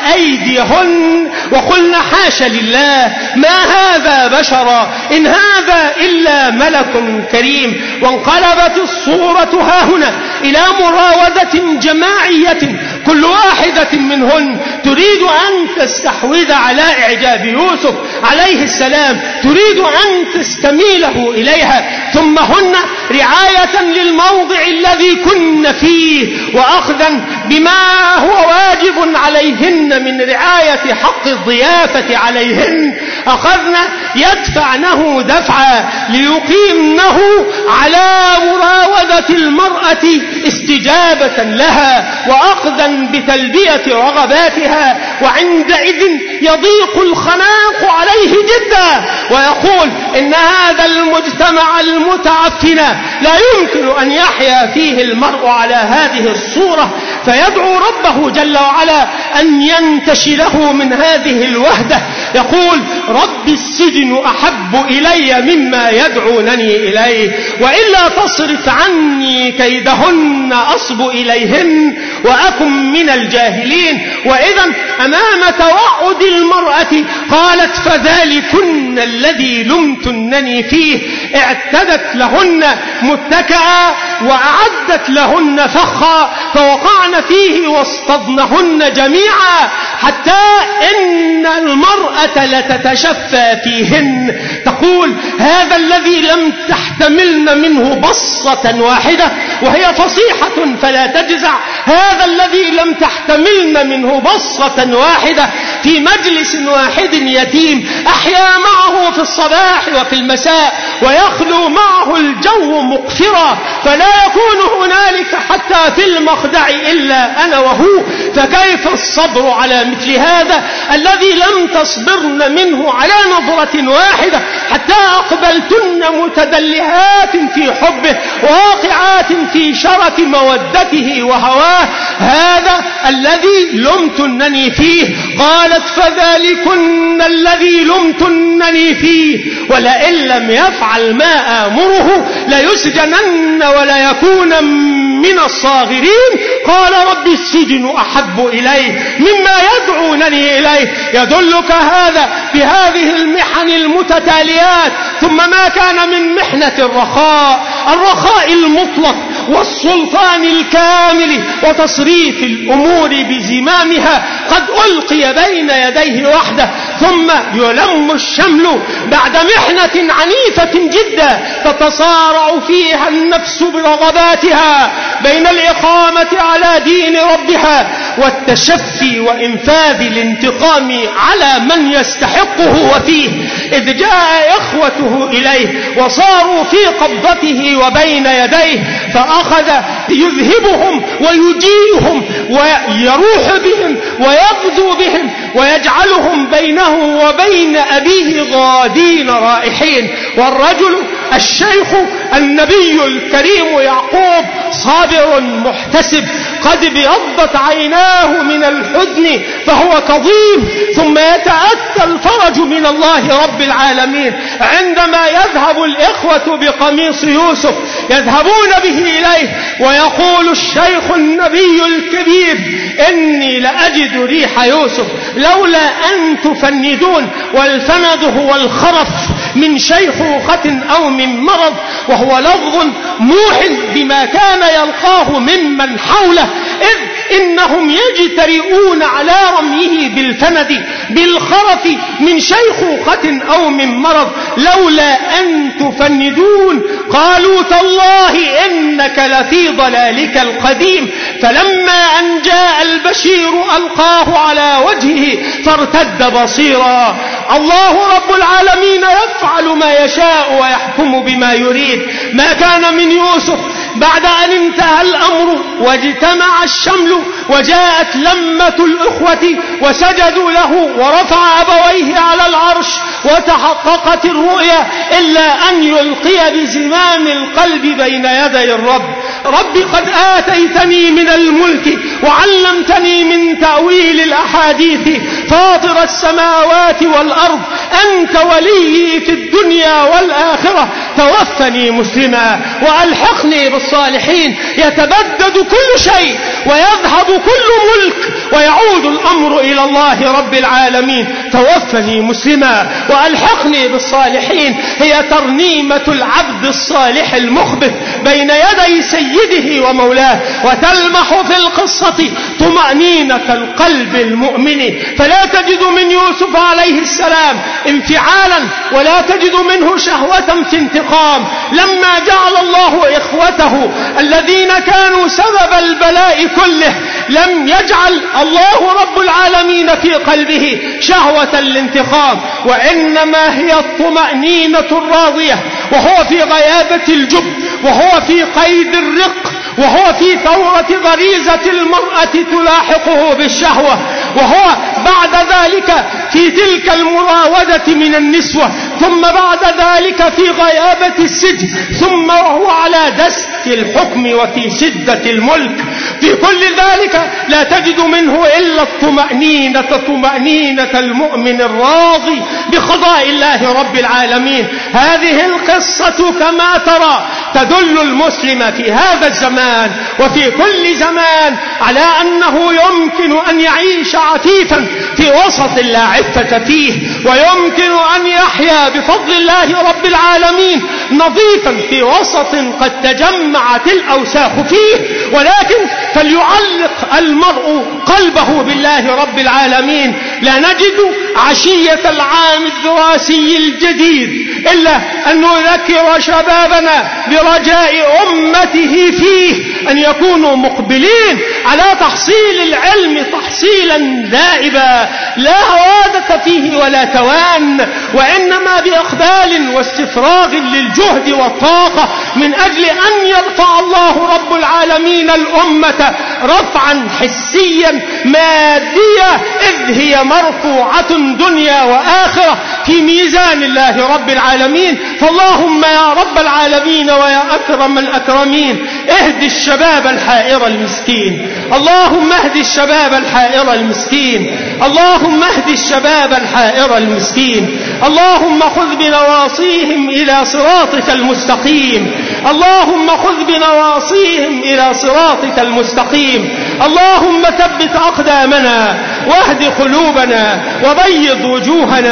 Speaker 3: أيديهن وقلنا حاشا لله ما هذا بشرا إن هذا إلا ملك كريم. وانقلبت الصورة هاهنا إلى مراودة جماعية، كل واحدة منهن تريد أن تستحوذ على إعجاب يوسف عليه السلام، تريد أن تستميله إليها، ثم هن رعاية للموضع الذي كن فيه وأخذا بما هو واجب عليهن من رعاية حق الضيافة عليهن، أخذنا يدفعنه دفعا ليقيمنه على مراودة المرأة استجابة لها وأخذا بتلبية رغباتها. وعندئذ يضيق الخناق عليه جدا ويقول إن هذا المجتمع المتعفن لا يمكن أن يحيا فيه المرء على هذه الصورة، فيدعو ربه جل وعلا أن ينتشله من هذه الوهدة. يقول رب السجن أحب إلي مما يدعونني إليه، وإلا تصرف عني كيدهن أصب إليهن وأكن من الجاهلين. وإذا أمام توعد المرأة قالت فذلكن الذي لمتنني فيه، اعتدت لهن متكئا وأعدت لهن فخا فوقعن فيه واصطدنهن جميعا، حتى إن المرأة لتتشفى فيهن تقول هذا الذي لم تحتملن منه بصة واحدة، وهي فصيحة فلا تجزع، هذا الذي لم تحتملن منه بصة واحدة في مجلس واحد يتيم أحيا معه في الصباح وفي المساء ويخلو معه الجو مقفرا، فلا يكون هنالك حتى في المخدع إلا أنا وهو، فكيف الصبر على مثل هذا الذي لم تصبرن منه على نظرة واحدة حتى أقبلتن متدلهات في حبه واقعات في شرف مودته وهواه، هذا الذي لمتنني فيه. قالت فذلكن الذي لمتنني فيه، ولئن لم يفعل ما آمره ليسجنن ولا يكون من الصاغرين. قال رب السجن أحب إليه مما يدعونني إليه. يدلك هذا بهذه المحن المتتاليات. ثم ما كان من محنة الرخاء المطلق والسلطان الكامل وتصريف الأمور بزمامها قد ألقي بين يديه وحده، ثم يلم الشمل بعد محنة عنيفة جدا تتصارع فيها النفس برغباتها بين الإقامة على دين ربها والتشفي وإنفاذ الانتقام على من يستحقه وفيه، إذ جاء إخوته إليه وصاروا في قبضته وبين يديه، فأخذ يذهبهم ويجيهم ويروح بهم ويغدو بهم ويجعلهم بينه وبين أبيه غادين رائحين. والرجل الشيخ النبي الكريم يعقوب صابر محتسب، قد ابيضت عيناه من الحزن فهو كظيم، ثم يتأتى الفرج من الله رب العالمين عندما يذهب الإخوة بقميص يوسف يذهبون به إليه، ويقول الشيخ النبي الكبير: إني لأجد ريح يوسف لولا أن تفندون. والفند هو الخرف من شيخوخة أو من مرض، وهو لفظ موح بما كان يلقاه ممن حوله، إذ إنهم يجترئون على رميه بالفند بالخرف من شيخوخة أو من مرض لولا أن تفندون. قالوا: تالله إنك لفي ضلالك القديم. فلما أن جاء البشير ألقاه على وجهه فارتد بصيرا. الله رب العالمين يفعل ما يشاء ويحكم بما يريد. ما كان من يوسف بعد أن انتهى الأمر واجتمع الشمل وجاءت لمة الإخوة وسجدوا له ورفع أبويه على العرش وتحققت الرؤيا، إلا أن يلقي بزمام القلب بين يدي الرب: رب قد آتيتني من الملك وعلمتني من تأويل الأحاديث، فاطر السماوات والأرض، أنت ولي في الدنيا والآخرة، توفني مسلما وألحقني بالصالحين. يتبدد كل شيء ويذهب كل ملك ويعود الأمر إلى الله رب العالمين. توفني مسلما وألحقني بالصالحين هي ترنيمة العبد الصالح المخبت بين يدي سيده ومولاه، وتلمح في القصة طمأنينة القلب المؤمن. فلا تجد من يوسف عليه السلام انفعالا ولا تجد منه شهوة في انتقام. لما جعل الله إخوته الذين كانوا سبب البلاء كله، لم يجعل الله رب العالمين في قلبه شهوة الانتقام، وإنما هي الطمأنينة الراضية، وهو في غيابة الجب، وهو في قيد الرق، وهو في ثورة غريزة المرأة تلاحقه بالشهوة، وهو بعد ذلك في تلك المراودة من النسوة، ثم بعد ذلك في غيابة السجن، ثم وهو على دست الحكم وفي شدة الملك. في كل ذلك لا تجد منه إلا الطمأنينة، طمأنينة المؤمن الراضي بقضاء الله رب العالمين. هذه القصة كما ترى تدل المسلم في هذا الزمان وفي كل زمان على أنه يمكن أن يعيش عفيفا في وسط لا عفة فيه، ويمكن أن يحيا بفضل الله رب العالمين نظيفا في وسط قد تجمعت الأوساخ فيه. ولكن فليعلق المرء قلبه بالله رب العالمين. لا نجد عشية العام الدراسي الجديد إلا أن نذكر شبابنا برجاء أمته فيه أن يكونوا مقبلين على تحصيل العلم تحصيلا دائبا لا هوادة فيه ولا توان، وإنما بإقبال واستفراغ للجهد والطاقة من أجل أن يرفع الله رب العالمين الأمة رفعا حسيا ماديا، إذ هي مرفوعة دنيا وآخرة في ميزان الله رب العالمين. فاللهم يا رب العالمين ويا أكرم الأكرمين اهد الشباب الحائر المسكين، اللهم اهد الشباب الحائر المسكين، اللهم اهد الشباب الحائر المسكين، اللهم خذ بنواصيهم إلى صراطك المستقيم، اللهم خذ بنواصيهم إلى صراطك المستقيم، اللهم ثبت أقدامنا واهد قلوبنا وبيض وجوهنا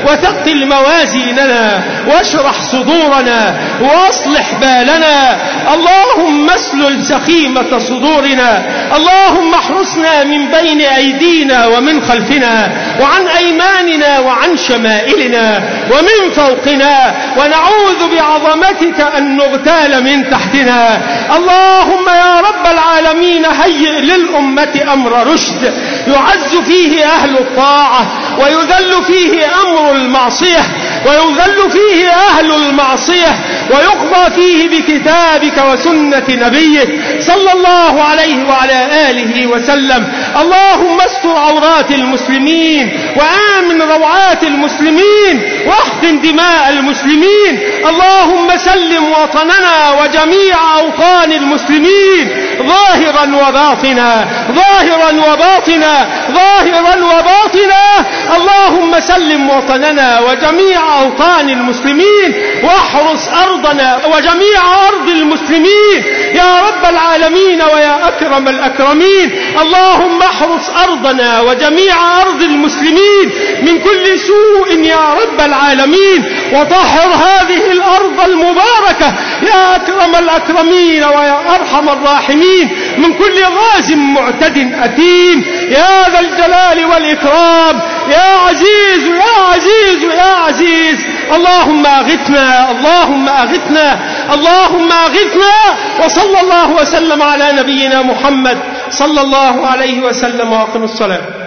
Speaker 3: وثقل موازيننا واشرح صدورنا واصلح بالنا. اللهم اسلل سخيمة صدورنا. اللهم احرسنا من بين أيدينا ومن خلفنا وعن أيماننا وعن شمائلنا ومن فوقنا، ونعوذ بعظمتك أن نغتال من تحتنا. اللهم يا رب العالمين هيئ للأمة أمر رشد يعز فيه أهل الطاعة ويذل فيه أمر المعصية، ويذل فيه أهل المعصية، ويقضى فيه بكتابك وسنة نبيك صلى الله عليه وعلى آله وسلم. اللهم استر عورات المسلمين وآمن روعات المسلمين واحقن دماء المسلمين. اللهم سلم وطننا وجميع أوطان المسلمين ظاهرا وباطنا، ظاهرا وباطنا، ظاهرا وباطنا. اللهم سلم وطننا وجميع أوطان المسلمين، واحرس أرضنا وجميع أرض المسلمين يا رب العالمين ويا أكرم الأكرمين. اللهم احرس أرضنا وجميع أرض المسلمين من كل سوء يا رب العالمين، وطهر هذه الأرض المباركة يا أكرم الأكرمين ويا أرحم الراحمين من كل غاز معتد أثيم يا ذا الجلال والإكرام يا عزيز يا عزيز يا عزيز. اللهم أغثنا، اللهم أغثنا، اللهم أغثنا. وصلى الله وسلم على نبينا محمد صلى الله عليه وسلم. وأقم الصلاة.